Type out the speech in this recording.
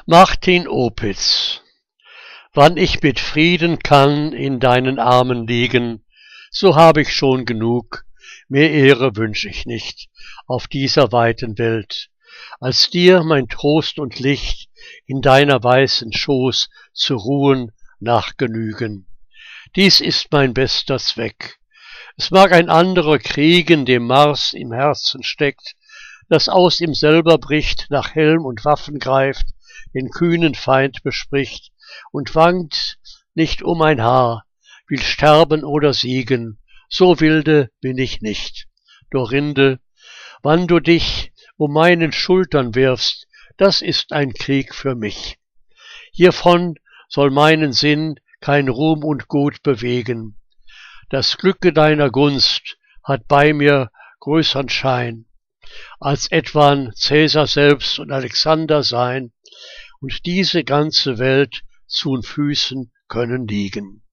Martin Opitz. Wann ich mit Frieden kann in deinen Armen liegen, so hab ich schon genug, mehr Ehre wünsch ich nicht auf dieser weiten Welt, als dir mein Trost und Licht in deiner weißen Schoß zu ruhen nach Genügen. Dies ist mein bester Zweck. Es mag ein anderer kriegen, dem Mars im Herzen steckt, das aus ihm selber bricht, nach Helm und Waffen greift, den kühnen Feind bespricht und wankt nicht um ein Haar, will sterben oder siegen, so wilde bin ich nicht. Dorinde, wann du dich um meinen Schultern wirfst, das ist ein Krieg für mich. Hiervon soll meinen Sinn kein Ruhm und Gut bewegen. Das Glücke deiner Gunst hat bei mir größern Schein, als etwan Cäsar selbst und Alexander sein, und diese ganze Welt zu'n Füßen können liegen.